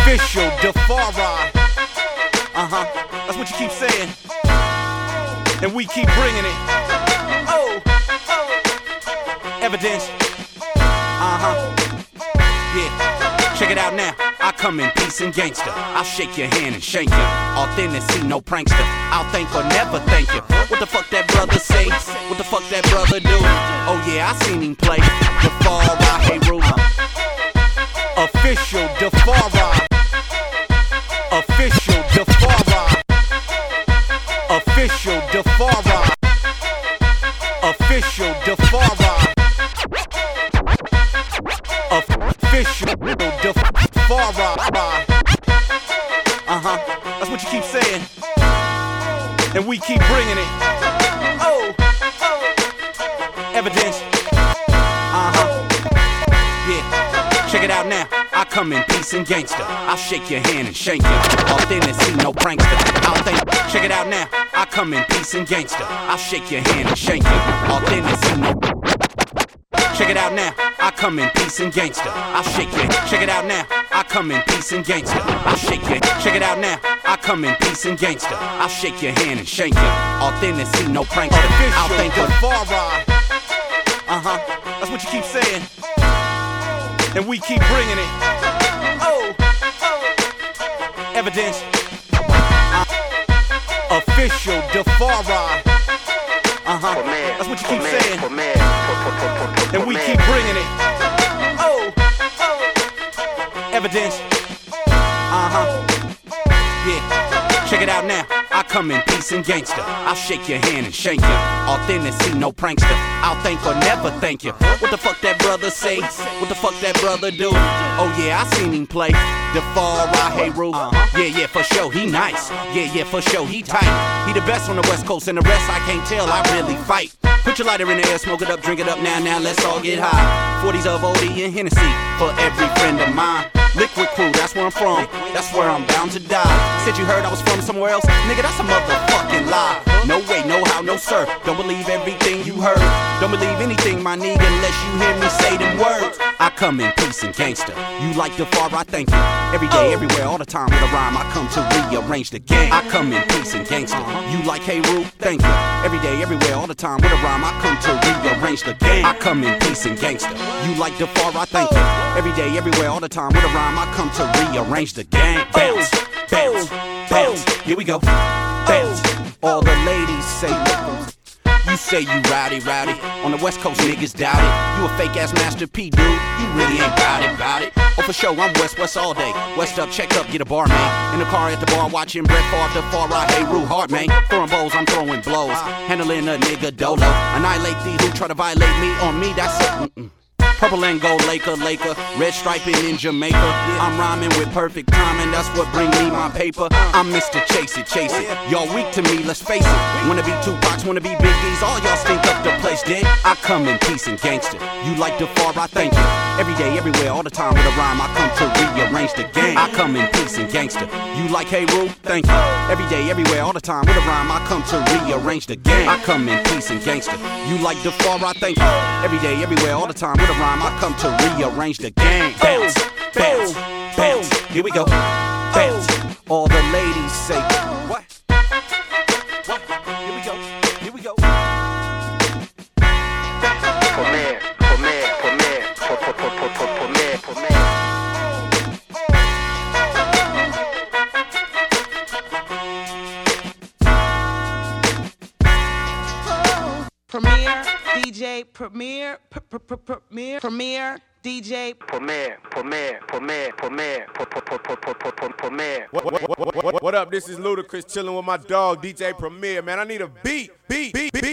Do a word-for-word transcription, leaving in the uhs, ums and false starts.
Official Defari. Uh-huh, that's what you keep saying. And we keep bringing it. Oh, oh. Evidence. Uh-huh. Yeah, check it out now. I come in peace and gangster. I'll shake your hand and shake you. Authenticity, no prankster. I'll thank or never thank you. What the fuck that brother say? What the fuck that brother do? Oh yeah, I seen him play. Defari, hey Roo. Official Defari. Official Defari. Official Defari. Official Defari. Official Defari. Uh-huh, that's what you keep saying. And we keep bringing it. Oh, oh. Evidence. Uh-huh. Yeah, check it out now. I come in peace and gangster. I'll shake your hand and shake you. Authenticity, no prankster. I'll think. Check it out now. I come in peace and gangster. I'll shake your hand and shake you. Authenticity, no. Check it out now. I come in peace and gangster. I'll shake you. Check it out now. I come in peace and gangster. I'll shake you. Check it out now. I come in peace and gangster. I'll shake your hand and shake you. Authenticity, no prankster. I'll think of Defari. Uh-huh. That's what you keep saying. And we keep bringing it. Oh, oh. Evidence. Uh, official Defari. Uh-huh. That's what you keep saying. And we keep bringing it. Oh, oh. Evidence. Uh-huh. Yeah. Check it out now. I come in peace and gangster. I'll shake your hand and shake you. Authenticity, no prankster. I'll thank or never thank you. What the fuck that brother say? What the fuck that brother do? Oh yeah, I seen him play. Defari, hey Roo. Yeah, yeah, for sure, he nice. Yeah, yeah, for sure, he tight. He the best on the West Coast, and the rest I can't tell, I really fight. Put your lighter in the air, smoke it up, drink it up now, now let's all get high. forties of O D and Hennessy for every friend of mine. Liquid crew, that's where I'm from, that's where I'm bound to die. Said you heard I was from somewhere else? Nigga, that's a motherfucking lie. No way, no how, no sir. Don't believe everything you heard. Don't believe anything, my nigga, unless you hear me say them words. I come in peace and gangster. You like Defari, I thank you. Every day, everywhere, all the time with a rhyme, I come to rearrange the game. I come in peace and gangster. You like Hey Roo? Thank you. Every day, everywhere, all the time with a rhyme, I come to rearrange the game. I come in peace and gangster. You like Defari, I thank you. Every day, everywhere, all the time with a rhyme, I come to rearrange the game. Bounce, bounce, bounce. Here we go. Bounce. All the ladies say, you say you rowdy, rowdy. On the West Coast, niggas doubt it. You a fake ass Master P, dude. You really ain't bout it, bout it. Oh, for sure, I'm West, West all day. West up, check up, get a bar, man. In the car at the bar, watching Brett Favre, Defari, hey Roo, hard, man. Throwing bowls, I'm throwing blows. Handling a nigga dolo. Annihilate these who try to violate me. On me, that's it. Mm-mm. Purple and gold, Laker, Laker, red striping in Jamaica. I'm rhyming with perfect timing, that's what bring me my paper. I'm Mister Chase It, Chase It. Y'all weak to me, let's face it. Wanna be Tupacs, wanna be Biggies, all y'all stink up the place, then I come in peace and gangster. You like Defari, I thank you. Every day, everywhere, all the time with a rhyme, I come to rearrange the game. I come in peace and gangster. You like Hey Roo? Thank you. Every day, everywhere, all the time with a rhyme, I come to rearrange the game. I come in peace and gangster. You like Defari, I thank you. Every day, everywhere, all the time with a rhyme, I come to rearrange the game. Bounce, bounce, bounce. Here we go. Bounce. All the ladies say, what? What? Here we go. Here we go. Premier, premier, premier, premier, premier. Premier D J, Premier, Premier, Premier D J, Premier, Premier, Premier, Premier, Premier. What, what, what, what, what up? This is Ludacris chilling with my dog D J Premier. Man, I need a beat, beat, beat, beat.